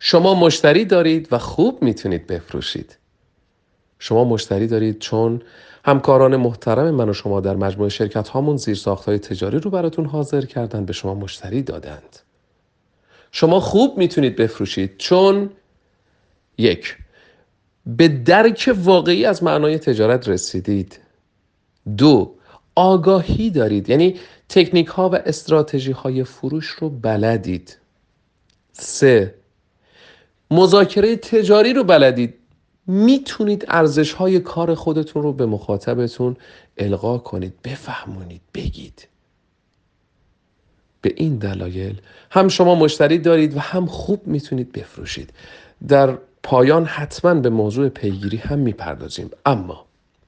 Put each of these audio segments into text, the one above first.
شما مشتری دارید و خوب میتونید بفروشید. شما مشتری دارید چون همکاران محترم من و شما در مجموعه شرکت هامون زیرساخت‌های تجاری رو براتون حاضر کردن، به شما مشتری دادند. شما خوب میتونید بفروشید چون یک، به درک واقعی از معنای تجارت رسیدید. دو، آگاهی دارید، یعنی تکنیک ها و استراتژی های فروش رو بلدید. سه، مذاکره تجاری رو بلدید، میتونید ارزش های کار خودتون رو به مخاطبتون القا کنید، بفهمونید، بگید. به این دلایل هم شما مشتری دارید و هم خوب میتونید بفروشید. در پایان حتما به موضوع پیگیری هم میپردازیم، اما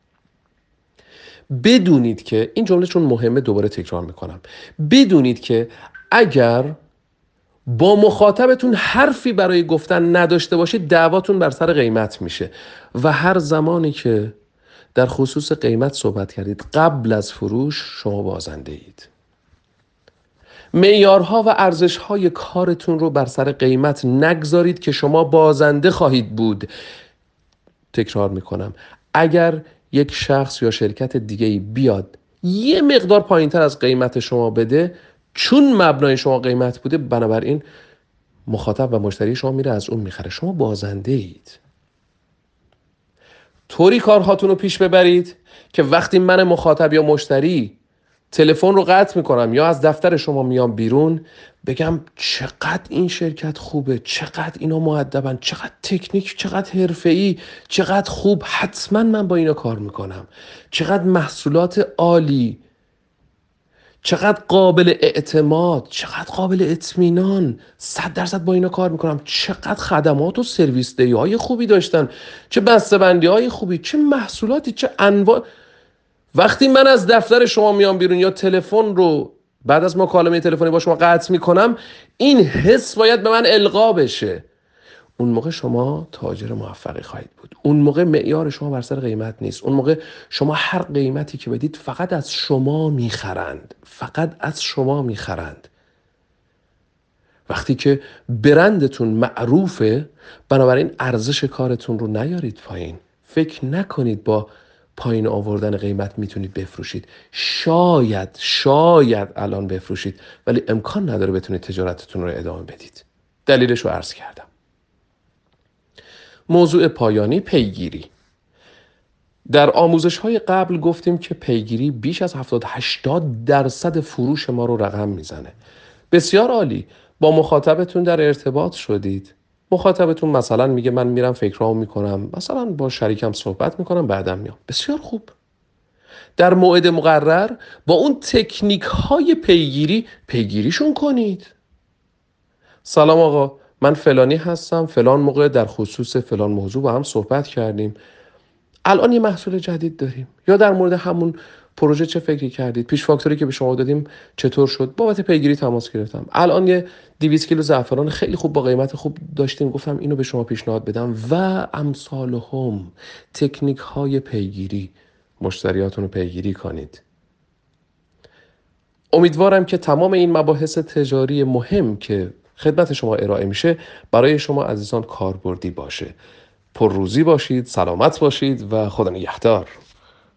بدونید که این جمله چون مهمه دوباره تکرار میکنم، بدونید که اگر با مخاطبتون حرفی برای گفتن نداشته باشید دعواتون بر سر قیمت میشه و هر زمانی که در خصوص قیمت صحبت کردید قبل از فروش شما بازنده اید. معیارها و ارزشهای کارتون رو بر سر قیمت نگذارید که شما بازنده خواهید بود. تکرار میکنم، اگر یک شخص یا شرکت دیگه‌ای بیاد یه مقدار پایینتر از قیمت شما بده چون مبنای شما قیمت بوده، بنابراین مخاطب و مشتری شما میره از اون میخره، شما بازنده اید. طوری کارهاتون رو پیش ببرید که وقتی من مخاطب یا مشتری تلفن رو قطع میکنم یا از دفتر شما میام بیرون بگم چقدر این شرکت خوبه، چقدر اینا مؤدبن، چقدر تکنیک، چقدر حرفه‌ای، چقدر خوب، حتما من با اینا کار میکنم، چقدر محصولات عالی، چقدر قابل اعتماد، چقدر قابل اطمینان، 100% با اینا کار میکنم، چقدر خدمات و سرویس دهی های خوبی داشتن، چه بسته‌بندی های خوبی، چه محصولاتی، چه انواع. وقتی من از دفتر شما میام بیرون یا تلفن رو بعد از مکالمه تلفنی با شما قطع میکنم، این حس باید به من القا بشه. اون موقع شما تاجر موفقی خواهید بود. اون موقع معیار شما بر سر قیمت نیست. اون موقع شما هر قیمتی که بدید فقط از شما میخرند، فقط از شما میخرند. وقتی که برندتون معروفه، بنابراین ارزش کارتون رو نیارید پایین. فکر نکنید با پایین آوردن قیمت میتونید بفروشید. شاید الان بفروشید، ولی امکان نداره بتونید تجارتتون رو ادامه بدید. دلیلش رو عرض کردم. موضوع پایانی، پیگیری. در آموزش‌های قبل گفتیم که پیگیری بیش از 70-80% فروش ما رو رقم میزنه. بسیار عالی. با مخاطبتون در ارتباط شدید. مخاطبتون مثلا میگه من میرم فکرام میکنم، مثلا با شریکم صحبت میکنم بعدم میام. بسیار خوب. در موعد مقرر با اون تکنیک های پیگیریشون کنید. سلام آقا، من فلانی هستم، فلان موقع در خصوص فلان موضوع با هم صحبت کردیم، الان یه محصول جدید داریم، یا در مورد همون پروژه چه فکری کردید، پیش فاکتوری که به شما دادیم چطور شد، بابت پیگیری تماس گرفتم، الان یه 200 کیلو زعفران خیلی خوب با قیمت خوب داشتیم، گفتم اینو به شما پیشنهاد بدم و امثالهم. تکنیک های پیگیری، مشتریاتون رو پیگیری کنید. امیدوارم که تمام این مباحث تجاری مهم که خدمت شما ارائه میشه برای شما عزیزان کاربردی باشه. پرروزی باشید، سلامت باشید و خدا نگهدار.